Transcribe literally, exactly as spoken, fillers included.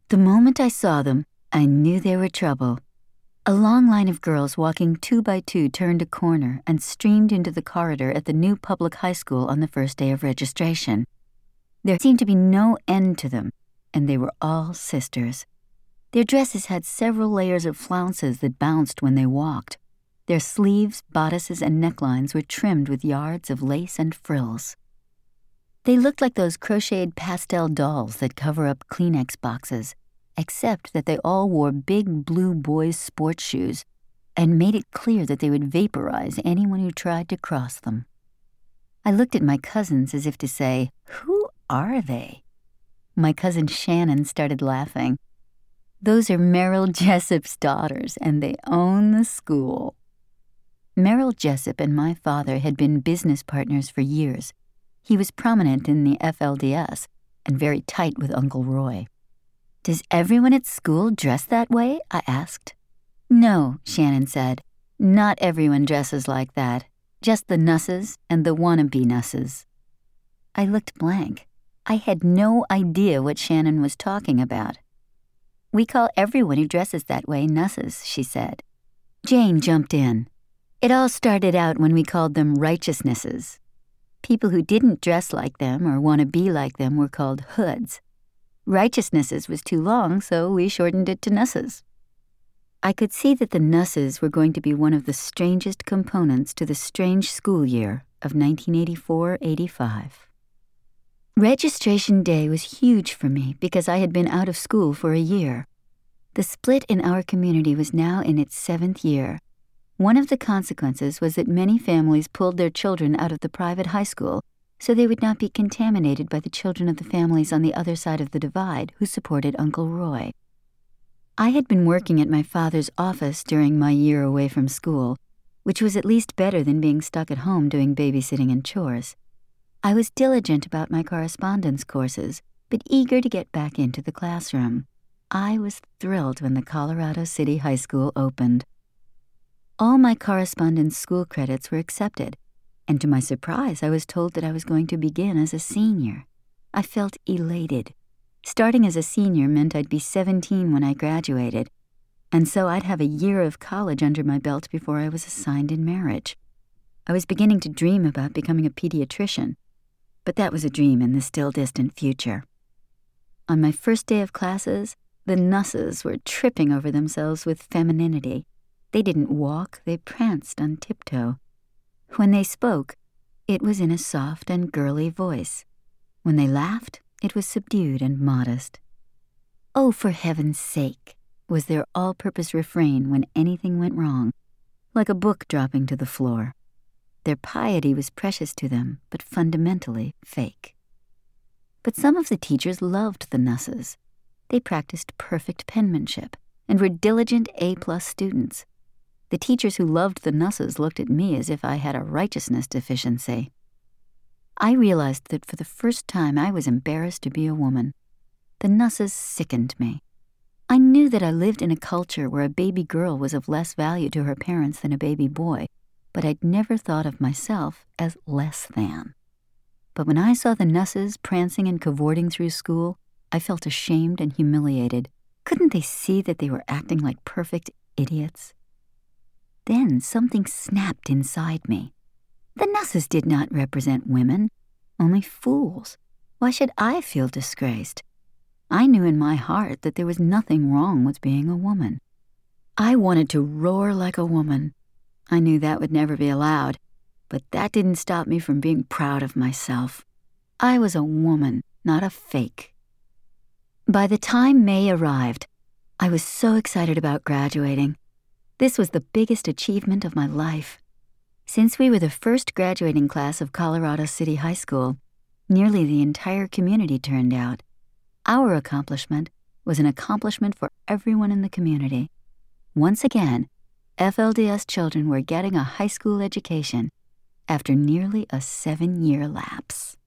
The moment I saw them, I knew they were trouble. A long line of girls walking two by two turned a corner and streamed into the corridor at the new public high school on the first day of registration. There seemed to be no end to them, and they were all sisters. Their dresses had several layers of flounces that bounced when they walked. Their sleeves, bodices, and necklines were trimmed with yards of lace and frills. They looked like those crocheted pastel dolls that cover up Kleenex boxes, except that they all wore big blue boys' sports shoes and made it clear that they would vaporize anyone who tried to cross them. I looked at my cousins as if to say, "Who are they?" My cousin Shannon started laughing. "Those are Merrill Jessup's daughters, and they own the school." Merrill Jessup and my father had been business partners for years. He was prominent in the F L D S and very tight with Uncle Roy. "Does everyone at school dress that way?" I asked. "No," Shannon said. "Not everyone dresses like that. Just the nusses and the wannabe nusses." I looked blank. I had no idea what Shannon was talking about. "We call everyone who dresses that way nusses," she said. Jane jumped in. "It all started out when we called them righteousnesses. People who didn't dress like them or want to be like them were called hoods. Righteousnesses was too long, so we shortened it to nusses." I could see that the nusses were going to be one of the strangest components to the strange school year of nineteen eighty-four eighty-five. Registration day was huge for me because I had been out of school for a year. The split in our community was now in its seventh year. One of the consequences was that many families pulled their children out of the private high school so they would not be contaminated by the children of the families on the other side of the divide who supported Uncle Roy. I had been working at my father's office during my year away from school, which was at least better than being stuck at home doing babysitting and chores. I was diligent about my correspondence courses, but eager to get back into the classroom. I was thrilled when the Colorado City High School opened. All my correspondence school credits were accepted, and to my surprise, I was told that I was going to begin as a senior. I felt elated. Starting as a senior meant I'd be seventeen when I graduated, and so I'd have a year of college under my belt before I was assigned in marriage. I was beginning to dream about becoming a pediatrician, but that was a dream in the still distant future. On my first day of classes, the nusses were tripping over themselves with femininity. They didn't walk, they pranced on tiptoe. When they spoke, it was in a soft and girly voice. When they laughed, it was subdued and modest. "Oh, for heaven's sake," was their all-purpose refrain when anything went wrong, like a book dropping to the floor. Their piety was precious to them, but fundamentally fake. But some of the teachers loved the nusses. They practiced perfect penmanship and were diligent A-plus students. The teachers who loved the nusses looked at me as if I had a righteousness deficiency. I realized that for the first time I was embarrassed to be a woman. The nusses sickened me. I knew that I lived in a culture where a baby girl was of less value to her parents than a baby boy, but I'd never thought of myself as less than. But when I saw the nusses prancing and cavorting through school, I felt ashamed and humiliated. Couldn't they see that they were acting like perfect idiots? Then something snapped inside me. The nusses did not represent women, only fools. Why should I feel disgraced? I knew in my heart that there was nothing wrong with being a woman. I wanted to roar like a woman. I knew that would never be allowed, but that didn't stop me from being proud of myself. I was a woman, not a fake. By the time May arrived, I was so excited about graduating. This was the biggest achievement of my life. Since we were the first graduating class of Colorado City High School, nearly the entire community turned out. Our accomplishment was an accomplishment for everyone in the community. Once again, F L D S children were getting a high school education after nearly a seven-year lapse.